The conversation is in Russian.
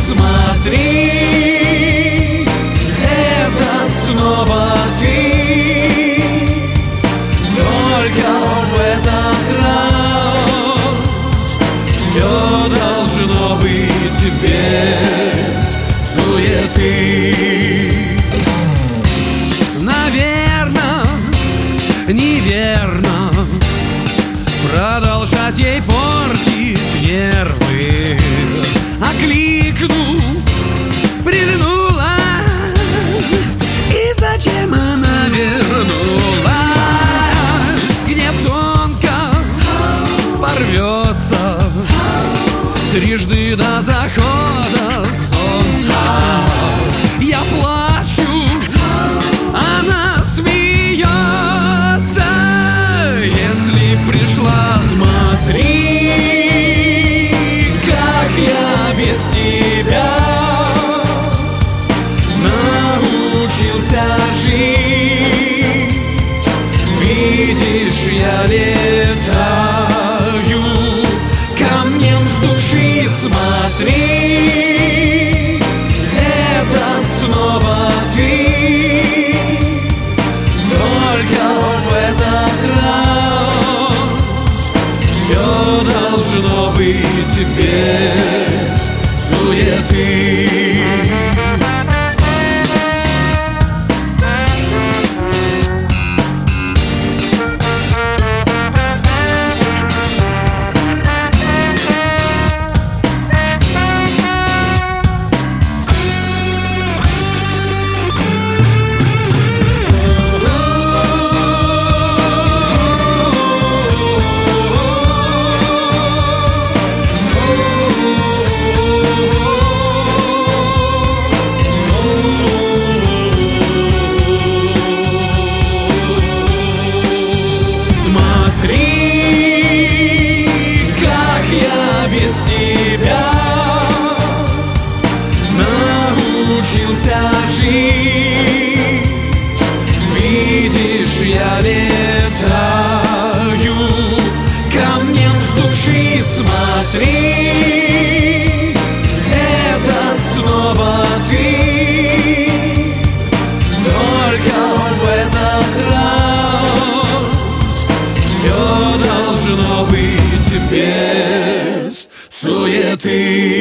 смотри, это снова ты. Только в этот раз все должно быть без суеты. Наверно, неверно продолжать ей портить нервы. Окликну, прильнула, и зачем она вернулась? Где тонко порвется трижды до захода солнца. Я плачу, она смеется. Если пришла, Смотри, как я без тебя научился жить. Видишь, я летаю камнем с души. Смотри, это снова ты. Только в этот раз все должно быть без суеты. Без тебя научился жить. Видишь, я летаю камнем с души. Смотри, это снова ты. Только в этот раз все должно быть без суеты.